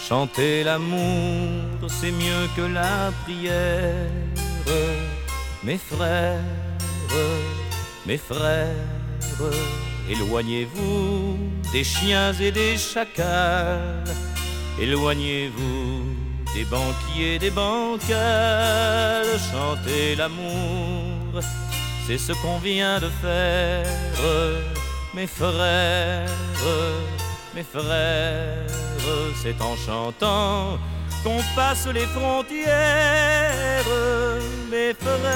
Chanter l'amour, c'est mieux que la prière. Mes frères, éloignez-vous des chiens et des chacals. Éloignez-vous des banquiers, des bancales. Chanter l'amour, c'est ce qu'on vient de faire. Mes frères, c'est en chantant qu'on passe les frontières. Mes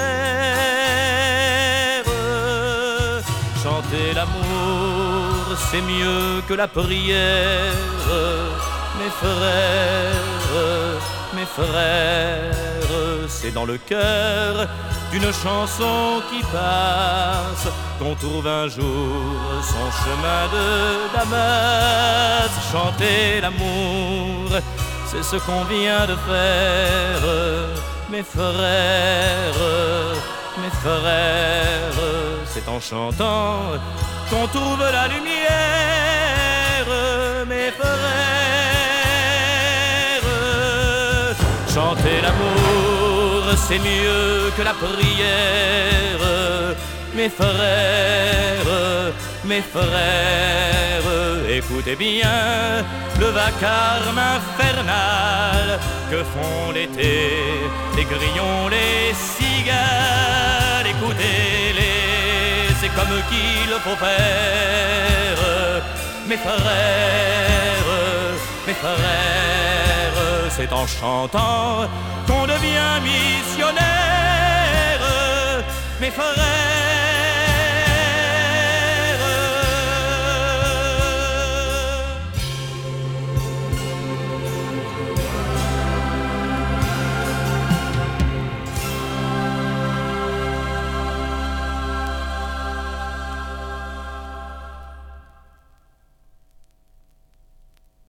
frères, chanter l'amour, c'est mieux que la prière. Mes frères, c'est dans le cœur d'une chanson qui passe qu'on trouve un jour son chemin de Damas. Chanter l'amour, c'est ce qu'on vient de faire. Mes frères, c'est en chantant qu'on trouve la lumière. Mes frères, chanter l'amour, c'est mieux que la prière. Mes frères, écoutez bien le vacarme infernal que font l'été les grillons, les cigales. Écoutez-les, c'est comme qu'il faut faire. Mes frères, c'est en chantant qu'on devient missionnaire. Mes frères,